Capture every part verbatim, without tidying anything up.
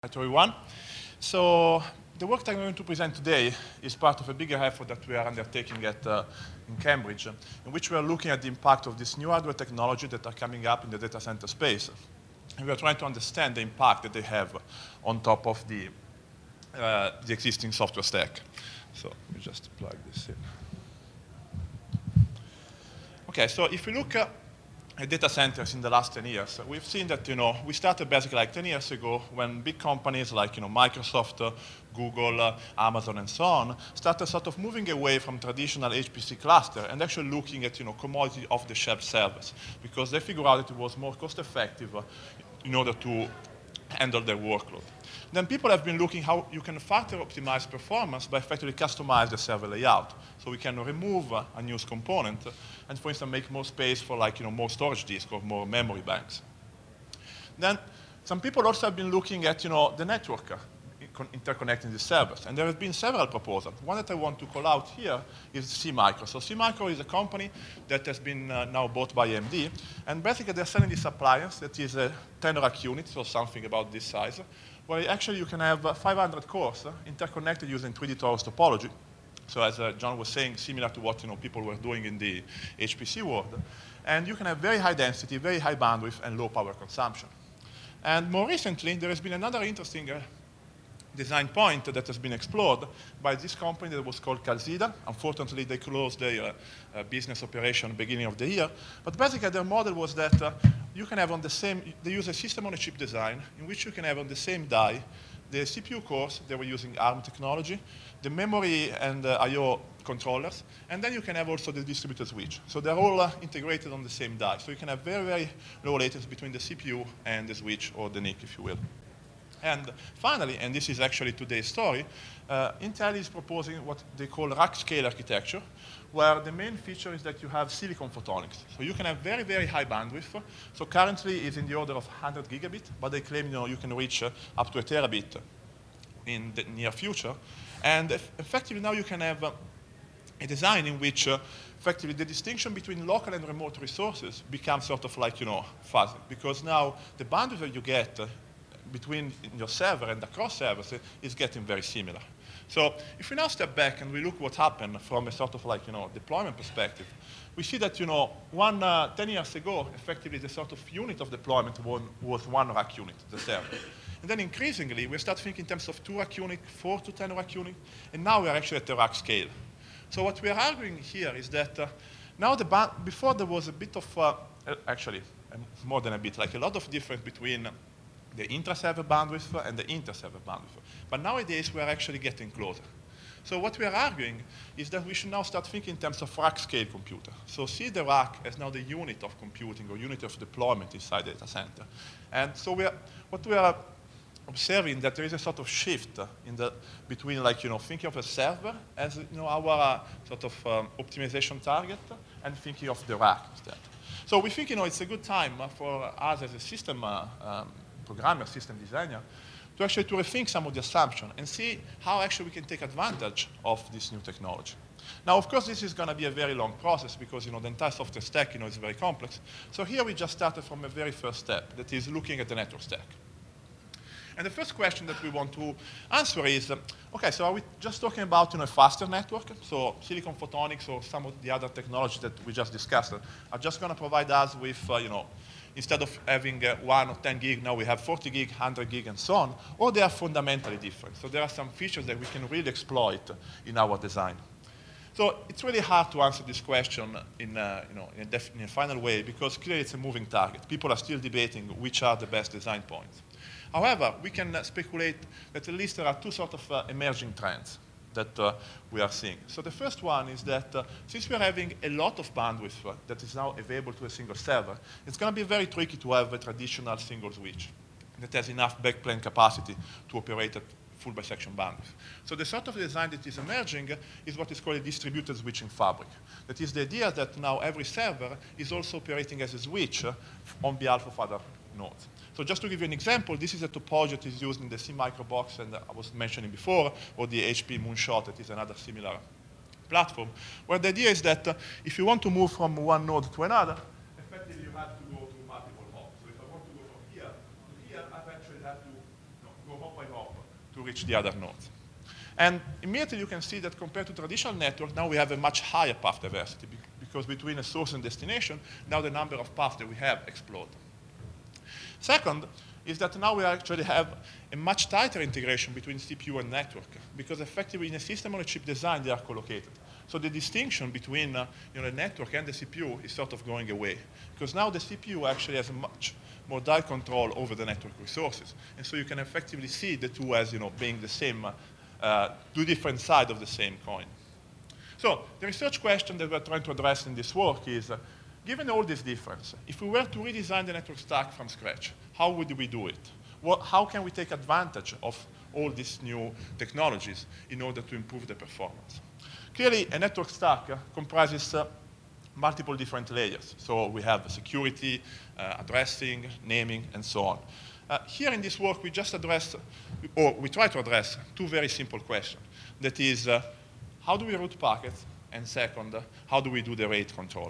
Hi to everyone. So the work that I'm going to present today is part of a bigger effort that we are undertaking at, uh, in Cambridge, in which we are looking at the impact of this new hardware technology that are coming up in the data center space. And we are trying to understand the impact that they have on top of the, uh, the existing software stack. So let me just plug this in. Okay, so if we look uh, at data centers in the last ten years, we've seen that, you know, we started basically like ten years ago when big companies like, you know, Microsoft, uh, Google, uh, Amazon, and so on started sort of moving away from traditional H P C cluster and actually looking at, you know, commodity off-the-shelf servers because they figured out that it was more cost-effective uh, in order to handle their workload. Then people have been looking how you can further optimize performance by effectively customize the server layout. So we can remove uh, unused component uh, and, for instance, make more space for like, you know, more storage disk or more memory banks. Then some people also have been looking at, you know, the network uh, interconnecting the servers. And there have been several proposals. One that I want to call out here is SeaMicro. So SeaMicro is a company that has been uh, now bought by A M D. And basically they're selling this appliance that is a ten rack unit, so something about this size, where actually you can have uh, five hundred cores uh, interconnected using three D Torus topology. So as uh, John was saying, similar to what, you know, people were doing in the H P C world. And you can have very high density, very high bandwidth, and low power consumption. And more recently, there has been another interesting uh, design point that has been explored by this company that was called Calxeda. Unfortunately, they closed their uh, uh, business operation beginning of the year. But basically, their model was that uh, you can have on the same, they use a system-on-a-chip design in which you can have on the same die the C P U cores, they were using ARM technology, the memory and uh, I O controllers, and then you can have also the distributed switch. So they're all uh, integrated on the same die. So you can have very, very low latency between the C P U and the switch or the N I C, if you will. And finally, and this is actually today's story, uh, Intel is proposing what they call rack scale architecture, where the main feature is that you have silicon photonics. So you can have very, very high bandwidth. So currently it's in the order of one hundred gigabit, but they claim, you know, you can reach uh, up to a terabit in the near future. And effectively now you can have uh, a design in which uh, effectively the distinction between local and remote resources becomes sort of like, you know, fuzzy, because now the bandwidth that you get uh, between your server and across servers is getting very similar. So if we now step back and we look what happened from a sort of like, you know, deployment perspective, we see that, you know, one, uh, ten years ago, effectively the sort of unit of deployment was, was one rack unit, the server. And then increasingly, we start thinking in terms of two rack unit, four to ten rack unit, and now we're actually at the rack scale. So what we are arguing here is that uh, now the band, before there was a bit of, uh, actually, more than a bit, like a lot of difference between the intra-server bandwidth and the inter-server bandwidth. But nowadays, we are actually getting closer. So what we are arguing is that we should now start thinking in terms of rack-scale computer. So see the rack as now the unit of computing or unit of deployment inside the data center. And so we are, what we are observing that there is a sort of shift in the, between, like, you know, thinking of a server as, you know, our uh, sort of um, optimization target and thinking of the rack instead. So we think, you know, it's a good time for us as a system uh, um, programmer, system designer, to actually to rethink some of the assumptions and see how actually we can take advantage of this new technology. Now, of course, this is going to be a very long process because, you know, the entire software stack, you know, is very complex. So here we just started from a very first step, that is looking at the network stack. And the first question that we want to answer is, um, okay, so are we just talking about, you know, a faster network? So silicon photonics or some of the other technologies that we just discussed are just going to provide us with, uh, you know, instead of having uh, one or ten gig, now we have forty gig, one hundred gig, and so on, or they are fundamentally different. So there are some features that we can really exploit in our design. So it's really hard to answer this question in, uh, you know, in, a in a final way because clearly it's a moving target. People are still debating which are the best design points. However, we can uh, speculate that at least there are two sort of uh, emerging trends that uh, we are seeing. So the first one is that uh, since we are having a lot of bandwidth uh, that is now available to a single server, it's going to be very tricky to have a traditional single switch that has enough backplane capacity to operate at full bisection bandwidth. So the sort of design that is emerging is what is called a distributed switching fabric. That is the idea that now every server is also operating as a switch uh, on behalf of other nodes. So just to give you an example, this is a topology that is used in the SeaMicro box and I was mentioning before, or the H P Moonshot, that is another similar platform, where the idea is that uh, if you want to move from one node to another, effectively you have to go to multiple hops. So if I want to go from here to here, I actually have to, you know, go hop by to reach the other nodes. And immediately you can see that compared to traditional network, now we have a much higher path diversity because between a source and destination, now the number of paths that we have explode. Second is that now we actually have a much tighter integration between C P U and network because effectively in a system-on-a-chip design, they are co-located. So the distinction between uh, you know, the network and the C P U is sort of going away because now the C P U actually has a much more direct control over the network resources. And so you can effectively see the two as you know, being the same, uh, uh, two different sides of the same coin. So the research question that we're trying to address in this work is, uh, given all this difference, if we were to redesign the network stack from scratch, how would we do it? What, how can we take advantage of all these new technologies in order to improve the performance? Clearly, a network stack uh, comprises uh, multiple different layers. So we have security, uh, addressing, naming, and so on. Uh, here in this work, we just address, or we try to address, two very simple questions. That is, uh, how do we route packets? And second, uh, how do we do the rate control?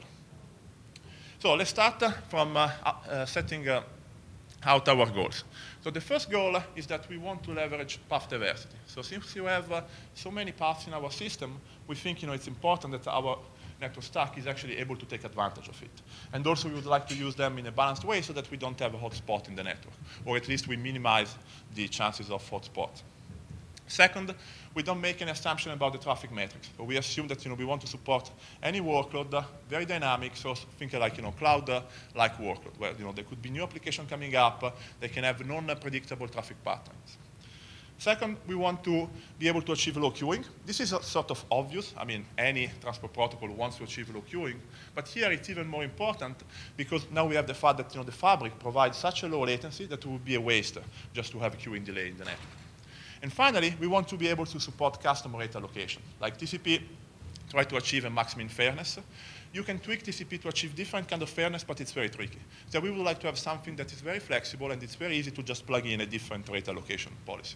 So let's start uh, from uh, uh, setting uh, out our goals. So the first goal is that we want to leverage path diversity. So since you have uh, so many paths in our system, we think you know, it's important that our network stack is actually able to take advantage of it. And also we would like to use them in a balanced way so that we don't have a hotspot in the network, or at least we minimize the chances of hotspots. Second, we don't make an assumption about the traffic metrics. So we assume that you know, we want to support any workload, uh, very dynamic, so think like you know, cloud-like uh, workload, where you know, there could be new application coming up, uh, they can have non-predictable traffic patterns. Second, we want to be able to achieve low queuing. This is a sort of obvious. I mean, any transport protocol wants to achieve low queuing. But here it's even more important because now we have the fact that you know, the fabric provides such a low latency that it would be a waste just to have a queuing delay in the network. And finally, we want to be able to support custom rate allocation. Like T C P, try to achieve a maximum fairness. You can tweak T C P to achieve different kind of fairness, but it's very tricky. So we would like to have something that is very flexible, and it's very easy to just plug in a different rate allocation policy.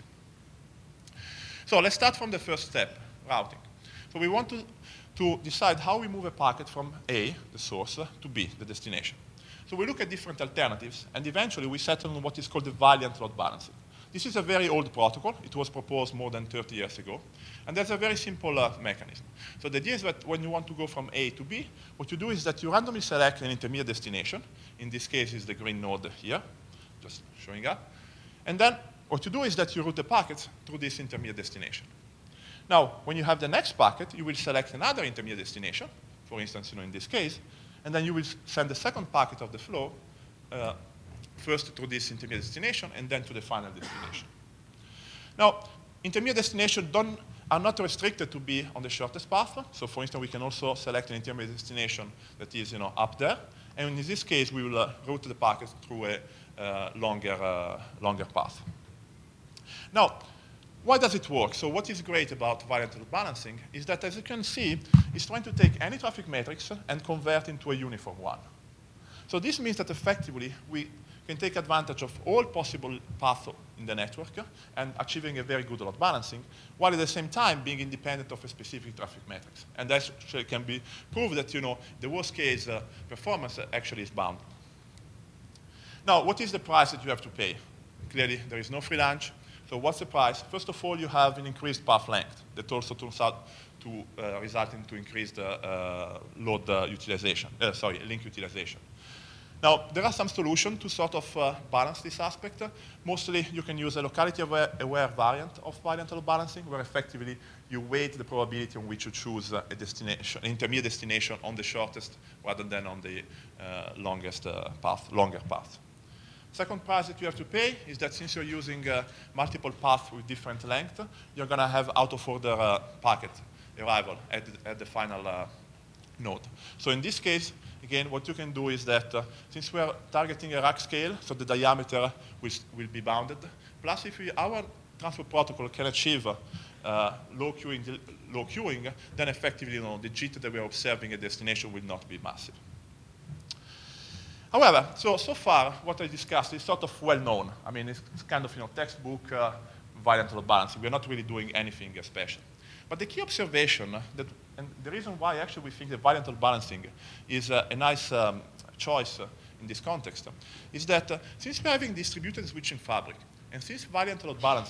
So let's start from the first step, routing. So we want to, to decide how we move a packet from A, the source, to B, the destination. So we look at different alternatives, and eventually we settle on what is called the Valiant load balancing. This is a very old protocol. It was proposed more than thirty years ago. And there's a very simple uh, mechanism. So the idea is that when you want to go from A to B, what you do is that you randomly select an intermediate destination. In this case, is the green node here, just showing up. And then what you do is that you route the packets through this intermediate destination. Now, when you have the next packet, you will select another intermediate destination, for instance, you know, in this case, and then you will send the second packet of the flow uh, first to this intermediate destination and then to the final destination. Now, intermediate destinations don't, are not restricted to be on the shortest path. So for instance, we can also select an intermediate destination that is you know, up there. And in this case, we will uh, route the packets through a uh, longer, uh, longer path. Now, why does it work? So what is great about Valiant load balancing is that, as you can see, it's trying to take any traffic matrix and convert into a uniform one. So this means that effectively, we can take advantage of all possible paths in the network and achieving a very good load balancing, while at the same time being independent of a specific traffic matrix. And that actually can be proved that you know, the worst case uh, performance actually is bound. Now, what is the price that you have to pay? Clearly, there is no free lunch. So what's the price? First of all, you have an increased path length that also turns out to uh, result into increased uh, uh, load uh, utilization, uh, sorry, link utilization. Now, there are some solutions to sort of uh, balance this aspect. Mostly, you can use a locality-aware variant of Valiant load balancing, where effectively you weight the probability on which you choose a destination, an intermediate destination on the shortest rather than on the uh, longest uh, path, longer path. Second price that you have to pay is that since you're using uh, multiple paths with different length, you're going to have out-of-order uh, packet arrival at the, at the final uh, node. So in this case, again, what you can do is that uh, since we are targeting a rack scale, so the diameter will, will be bounded, plus if we, our transport protocol can achieve uh, low, queuing, low queuing, then effectively you know, the jitter that we are observing at destination will not be massive. However, so, so far, what I discussed is sort of well-known. I mean, it's, it's kind of you know, textbook uh, Valiant load balancing. We're not really doing anything special. But the key observation, that, and the reason why actually we think that Valiant load balancing is uh, a nice um, choice uh, in this context, is that uh, since we're having distributed switching fabric, and since Valiant load balancing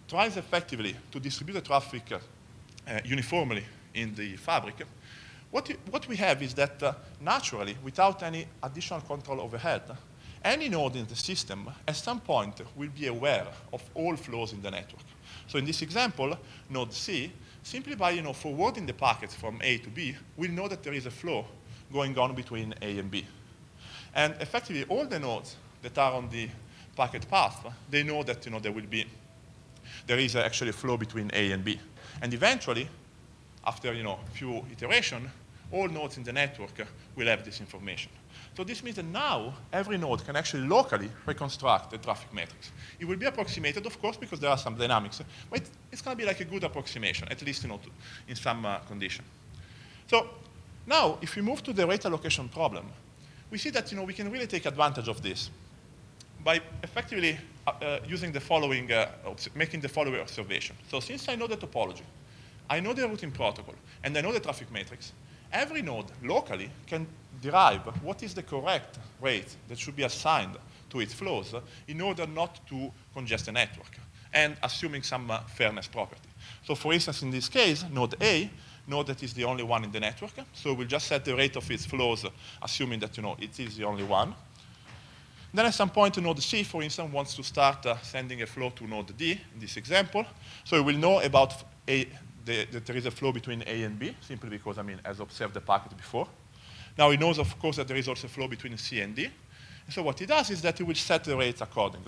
tries effectively to distribute the traffic uh, uh, uniformly in the fabric, what, you, what we have is that uh, naturally, without any additional control overhead, any node in the system at some point will be aware of all flows in the network. So in this example, node C, simply by you know, forwarding the packets from A to B, will know that there is a flow going on between A and B. And effectively, all the nodes that are on the packet path, they know that you know, there will be, there is actually a flow between A and B. And eventually, after you know, a few iterations, all nodes in the network will have this information. So this means that now every node can actually locally reconstruct the traffic matrix. It will be approximated, of course, because there are some dynamics, but it's going to be like a good approximation, at least you know, to, in some uh, condition. So now, if we move to the rate allocation problem, we see that you know, we can really take advantage of this by effectively uh, uh, using the following, uh, making the following observation. So since I know the topology, I know the routing protocol, and I know the traffic matrix, every node locally can derive what is the correct rate that should be assigned to its flows in order not to congest the network, and assuming some uh, fairness property. So for instance, in this case, node A, node that is the only one in the network, so we'll just set the rate of its flows, assuming that you know, it is the only one. Then at some point, node C, for instance, wants to start uh, sending a flow to node D, in this example. So we will know about A, the, that there is a flow between A and B, simply because, I mean, as observed the packet before. Now it knows, of course, that there is also a flow between C and D. And so what it does is that it will set the rates accordingly.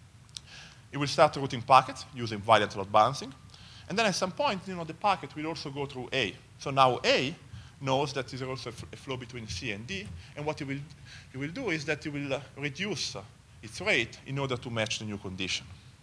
It will start routing packets using variant load balancing. And then at some point, you know, the packet will also go through A. So now A knows that there is also a flow between C and D, and what it will, it will do is that it will uh, reduce uh, its rate in order to match the new condition.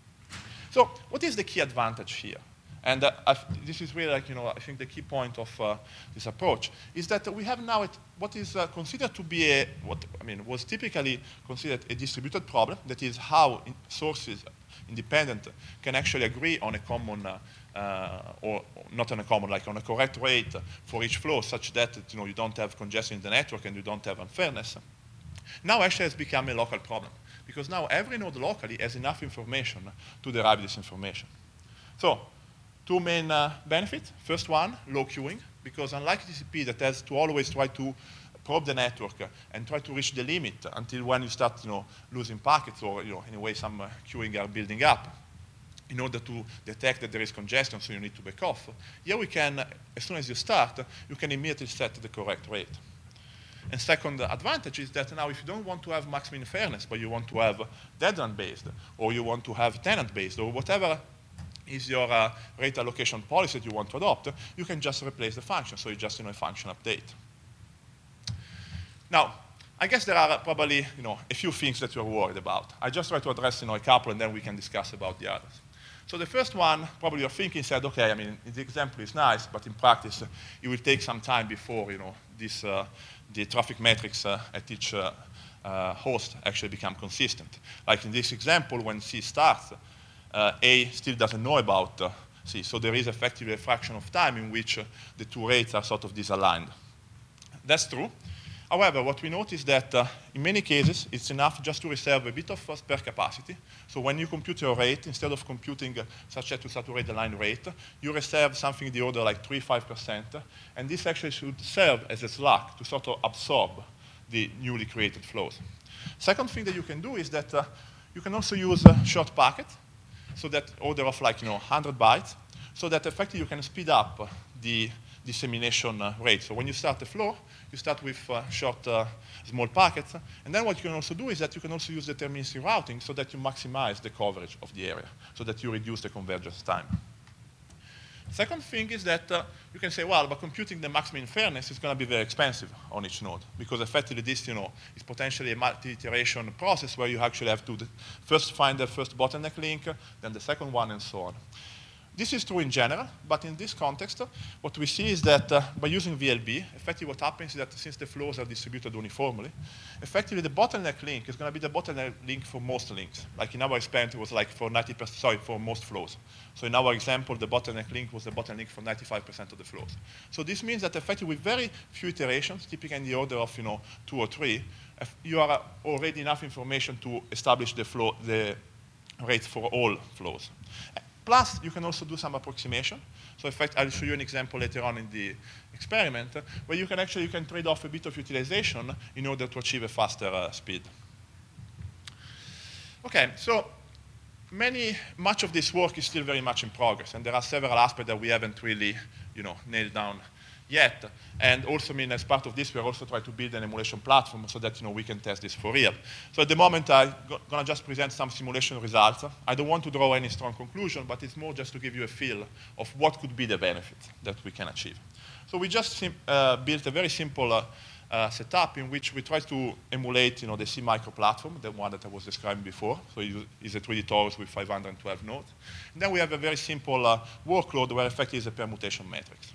So what is the key advantage here? And uh, this is really, like, you know, I think the key point of uh, this approach is that we have now it, what is uh, considered to be a, what I mean, was typically considered a distributed problem, that is how in sources independent can actually agree on a common uh, Uh, or not on a common, like on a correct rate for each flow, such that you know, you don't have congestion in the network and you don't have unfairness. Now actually has become a local problem, because now every node locally has enough information to derive this information. So, two main uh, benefits. First one, low queuing, because unlike T C P that has to always try to probe the network and try to reach the limit until when you start you know, losing packets, or you know, anyway some uh, queuing are building up, in order to detect that there is congestion, so you need to back off. Here we can, as soon as you start, you can immediately set the correct rate. And second advantage is that now if you don't want to have maximum fairness, but you want to have deadline-based, or you want to have tenant-based, or whatever is your uh, rate allocation policy that you want to adopt, you can just replace the function, so you just, you know, a function update. Now, I guess there are probably, you know, a few things that you're worried about. I just try to address, you know, a couple, and then we can discuss about the others. So the first one, probably you're thinking, said, okay, I mean, the example is nice, but in practice, uh, it will take some time before, you know, this, uh, the traffic metrics uh, at each uh, uh, host actually become consistent. Like in this example, when C starts, uh, A still doesn't know about uh, C, so there is effectively a fraction of time in which uh, the two rates are sort of disaligned. That's true. However, what we notice is that uh, in many cases, it's enough just to reserve a bit of uh, spare capacity. So when you compute your rate, instead of computing uh, such as to saturate the line rate, you reserve something in the order like three to five percent, and this actually should serve as a slack to sort of absorb the newly created flows. Second thing that you can do is that uh, you can also use a short packet, so that order of like, you know, one hundred bytes, so that effectively you can speed up uh, the dissemination uh, rate. So when you start the flow, you start with uh, short, uh, small packets. And then what you can also do is that you can also use deterministic routing so that you maximize the coverage of the area, so that you reduce the convergence time. Second thing is that uh, you can say, well, but computing the maximum fairness is going to be very expensive on each node, because effectively this, you know, is potentially a multi-iteration process where you actually have to first find the first bottleneck link, then the second one, and so on. This is true in general, but in this context, uh, what we see is that uh, by using V L B, effectively what happens is that since the flows are distributed uniformly, effectively the bottleneck link is going to be the bottleneck link for most links. Like in our experiment, it was like for ninety percent, sorry, for most flows. So in our example, the bottleneck link was the bottleneck for ninety-five percent of the flows. So this means that effectively with very few iterations, typically in the order of, you know, two or three, you are already enough information to establish the flow, the rate for all flows. Plus, you can also do some approximation. So in fact, I'll show you an example later on in the experiment, uh, where you can actually you can trade off a bit of utilization in order to achieve a faster uh, speed. Okay, so many, much of this work is still very much in progress, and there are several aspects that we haven't really, you know, nailed down yet. And also, I mean, as part of this, we're also trying to build an emulation platform so that, you know, we can test this for real. So at the moment, I'm going to just present some simulation results. I don't want to draw any strong conclusion, but it's more just to give you a feel of what could be the benefits that we can achieve. So we just uh, built a very simple uh, uh, setup in which we try to emulate, you know, the SeaMicro platform, the one that I was describing before. So it's a three D torus with five hundred twelve nodes. And then we have a very simple uh, workload where effectively is a permutation matrix.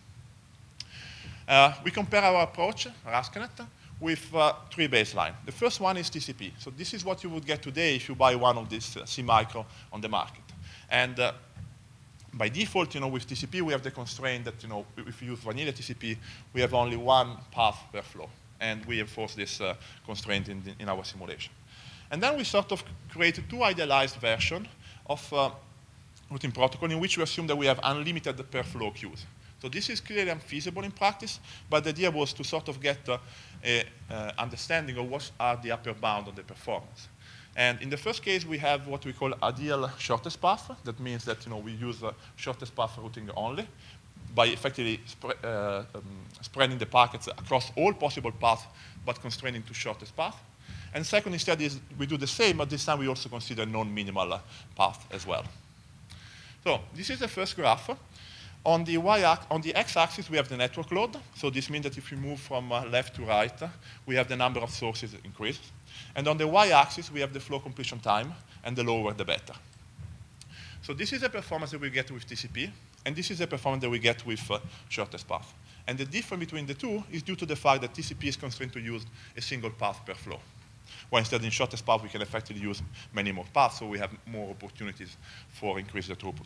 Uh, we compare our approach, RASCANet, with uh, three baselines. The first one is T C P. So this is what you would get today if you buy one of these uh, SeaMicro on the market. And uh, by default, you know, with T C P, we have the constraint that, you know, if you use vanilla T C P, we have only one path per flow. And we enforce this uh, constraint in, the, in our simulation. And then we sort of created two idealized versions of uh, routing protocol in which we assume that we have unlimited per flow queues. So this is clearly unfeasible in practice, but the idea was to sort of get uh, a uh, understanding of what are the upper bound of the performance. And in the first case, we have what we call ideal shortest path. That means that, you know, we use uh, shortest path routing only by effectively spre uh, um, spreading the packets across all possible paths, but constraining to shortest path. And second, instead, is we do the same, but this time we also consider non-minimal uh, path as well. So this is the first graph. On the, y on the x-axis, we have the network load. So this means that if we move from uh, left to right, uh, we have the number of sources increase. And on the y-axis, we have the flow completion time, and the lower, the better. So this is the performance that we get with T C P, and this is the performance that we get with uh, shortest path. And the difference between the two is due to the fact that T C P is constrained to use a single path per flow. While instead in shortest path, we can effectively use many more paths, so we have more opportunities for increasing the throughput.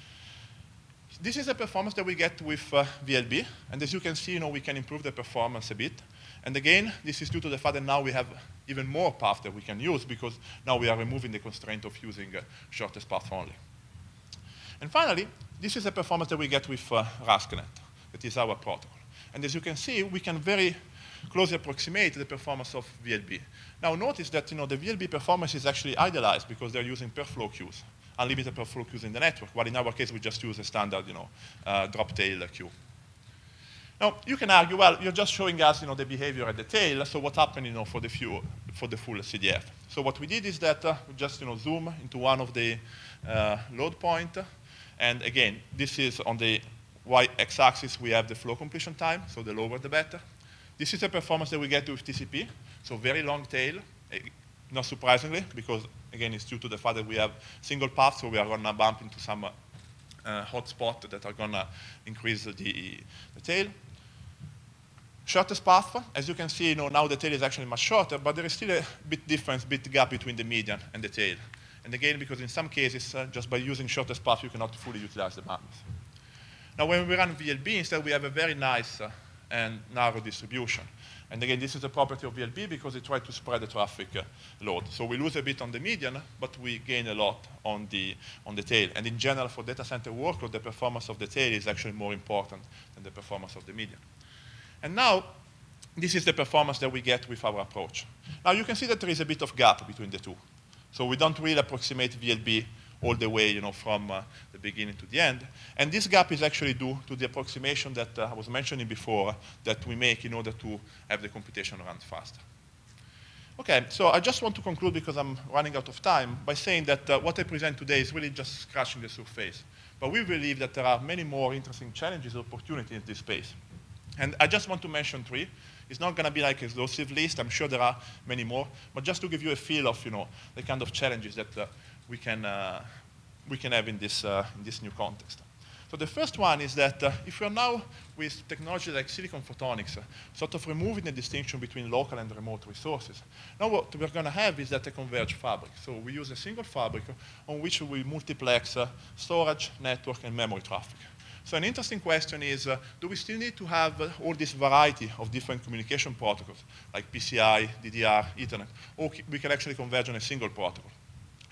This is the performance that we get with uh, V L B, and as you can see, you know, we can improve the performance a bit. And again, this is due to the fact that now we have even more paths that we can use, because now we are removing the constraint of using uh, shortest path only. And finally, this is the performance that we get with uh, RASCANet. That is our protocol. And as you can see, we can very closely approximate the performance of V L B. Now notice that, you know, the V L B performance is actually idealized because they're using per flow queues, unlimited per flow queues in the network, while in our case we just use a standard, you know, uh, drop tail queue. Now you can argue, well, you're just showing us, you know, the behavior at the tail, so what happened, you know, for the, few, for the full C D F? So what we did is that uh, we just, you know, zoom into one of the uh, load point, and again, this is on the y-x-axis, we have the flow completion time, so the lower the better. This is the performance that we get with T C P, so very long tail, not surprisingly, because again, it's due to the fact that we have single paths, so we are gonna bump into some uh, uh, hotspot that are gonna increase the, the tail. Shortest path, as you can see, you know, now the tail is actually much shorter, but there is still a bit difference, bit gap between the median and the tail. And again, because in some cases, uh, just by using shortest path, you cannot fully utilize the bandwidth. Now, when we run V L B, instead, we have a very nice uh, and narrow distribution. And again, this is a property of V L B because it tries to spread the traffic uh, load. So we lose a bit on the median, but we gain a lot on the, on the tail. And in general, for data center workload, the performance of the tail is actually more important than the performance of the median. And now, this is the performance that we get with our approach. Now, you can see that there is a bit of gap between the two. So we don't really approximate V L B all the way, you know, from uh, the beginning to the end. And this gap is actually due to the approximation that uh, I was mentioning before uh, that we make in order to have the computation run faster. Okay, so I just want to conclude, because I'm running out of time, by saying that uh, what I present today is really just scratching the surface. But we believe that there are many more interesting challenges and opportunities in this space. And I just want to mention three. It's not going to be like an exhaustive list. I'm sure there are many more. But just to give you a feel of, you know, the kind of challenges that uh, we can uh, we can have in this uh, in this new context. So the first one is that uh, if we are now with technology like silicon photonics, uh, sort of removing the distinction between local and remote resources, now what we're going to have is that a converged fabric. So we use a single fabric on which we multiplex uh, storage, network, and memory traffic. So an interesting question is, uh, do we still need to have uh, all this variety of different communication protocols, like P C I, D D R, Ethernet, or we can actually converge on a single protocol?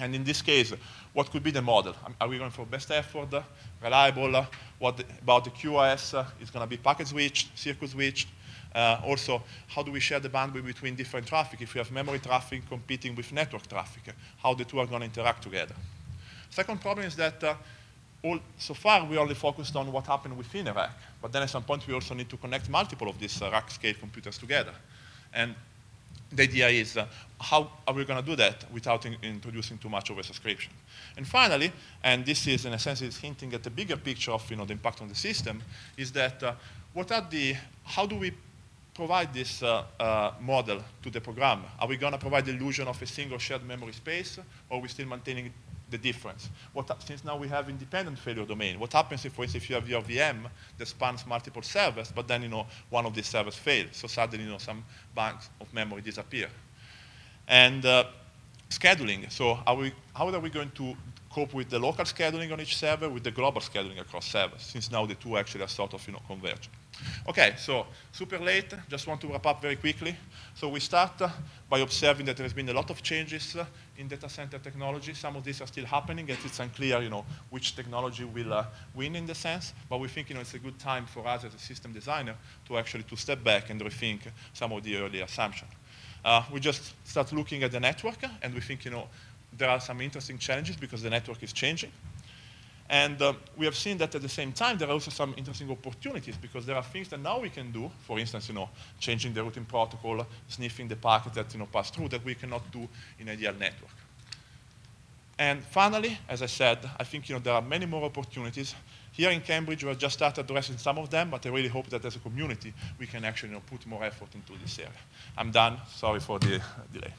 And in this case, what could be the model? Are we going for best effort, reliable? What the, about the Q O S? Uh, it's going to be packet switched, circuit switched. Uh, also, how do we share the bandwidth between different traffic? If we have memory traffic competing with network traffic, how the two are going to interact together? Second problem is that uh, all, so far we only focused on what happened within a rack, but then at some point we also need to connect multiple of these uh, rack scale computers together. And the idea is, uh, how are we going to do that without in introducing too much oversubscription? And finally, and this is in a sense is hinting at the bigger picture of you know, the impact on the system, is that uh, what are the, how do we provide this uh, uh, model to the programmer? Are we going to provide the illusion of a single shared memory space, or are we still maintaining the difference? What, since now we have independent failure domain, what happens if, for instance, if you have your V M that spans multiple servers, but then you know, one of these servers fails, so suddenly you know, some banks of memory disappear? And uh, scheduling, so are we, how are we going to cope with the local scheduling on each server with the global scheduling across servers, since now the two actually are sort of you know, converging? Okay, so super late, just want to wrap up very quickly. So we start uh, by observing that there has been a lot of changes uh, in data center technology. Some of these are still happening, and it's unclear you know, which technology will uh, win in the sense, but we think you know, it's a good time for us as a system designer to actually to step back and rethink some of the early assumptions. Uh, we just start looking at the network, and we think you know, there are some interesting challenges because the network is changing. And uh, we have seen that at the same time, there are also some interesting opportunities because there are things that now we can do, for instance, you know, changing the routing protocol, sniffing the packets that you know, pass through, that we cannot do in a ideal network. And finally, as I said, I think you know, there are many more opportunities. Here in Cambridge, we have just started addressing some of them, but I really hope that as a community, we can actually you know, put more effort into this area. I'm done. Sorry for the delay.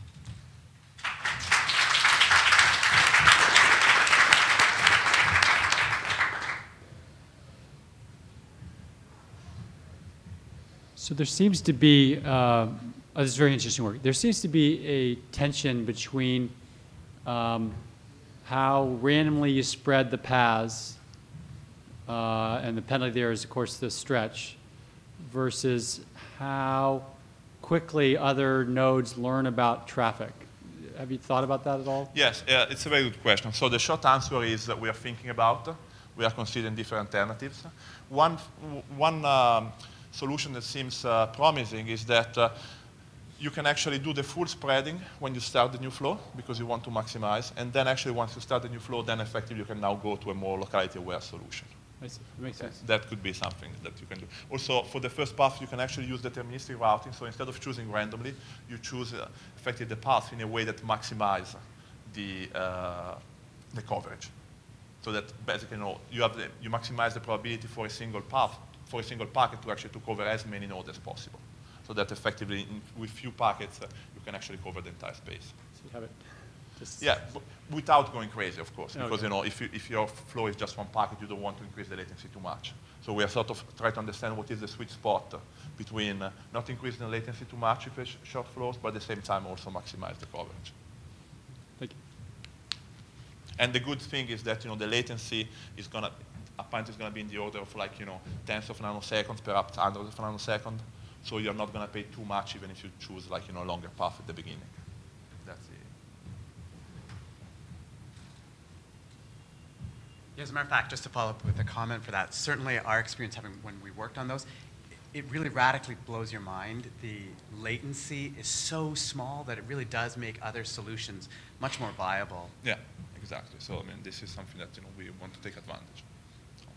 So there seems to be, uh, oh, this is very interesting work. There seems to be a tension between um, how randomly you spread the paths, uh, and the penalty there is, of course, the stretch, versus how quickly other nodes learn about traffic. Have you thought about that at all? Yes, uh, it's a very good question. So the short answer is that we are thinking about, we are considering different alternatives. One, one um, solution that seems uh, promising is that uh, you can actually do the full spreading when you start the new flow because you want to maximize, and then actually once you start the new flow, then effectively you can now go to a more locality-aware solution. I see. That makes sense. That could be something that you can do. Also, for the first path, you can actually use deterministic routing. So instead of choosing randomly, you choose uh, effectively the path in a way that maximizes the, uh, the coverage. So that basically, you know, you, have the, you maximize the probability for a single path, for a single packet to actually to cover as many nodes as possible. So that effectively, in, with few packets, uh, you can actually cover the entire space. So you have it. Just yeah, but without going crazy, of course, okay. because you know, if, you, if your flow is just one packet, you don't want to increase the latency too much. So we are sort of trying to understand what is the sweet spot uh, between uh, not increasing the latency too much with sh short flows, but at the same time also maximize the coverage. Thank you. And the good thing is that you know the latency is gonna apparently is gonna be in the order of like you know tens of nanoseconds, perhaps hundreds of nanoseconds. So you're not gonna pay too much even if you choose like you know a longer path at the beginning. That's it. As a matter of fact, just to follow up with a comment for that, certainly our experience having when we worked on those, it really radically blows your mind. The latency is so small that it really does make other solutions much more viable. Yeah, exactly. So I mean, this is something that you know we want to take advantage of.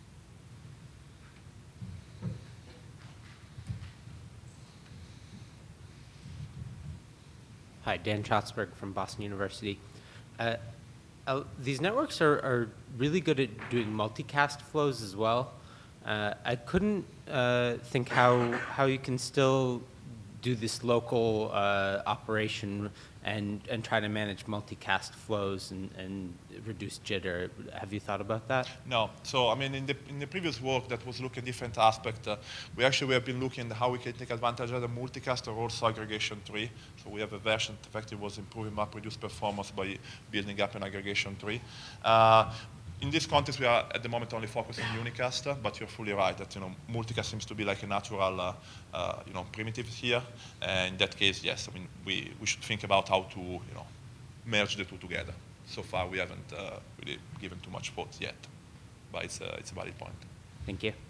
Hi, Dan Schatzberg from Boston University. Uh, Uh, these networks are, are really good at doing multicast flows as well. Uh, I couldn't uh, think how, how you can still do this local uh, operation and, and try to manage multicast flows and, and reduce jitter. Have you thought about that? No. So, I mean, in the, in the previous work that was looking at different aspects, uh, we actually have been looking at how we can take advantage of the multicast or also aggregation tree. So we have a version that effectively was improving MapReduce performance by building up an aggregation tree. Uh, In this context, we are at the moment only focusing on unicast, but you're fully right that you know multicast seems to be like a natural uh, uh, you know primitive here. And in that case, yes, I mean we we should think about how to you know merge the two together. So far, we haven't uh, really given too much thought yet, but it's a, it's a valid point. Thank you.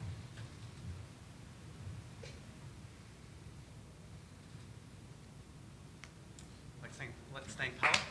Let's thank, let's thank Paolo.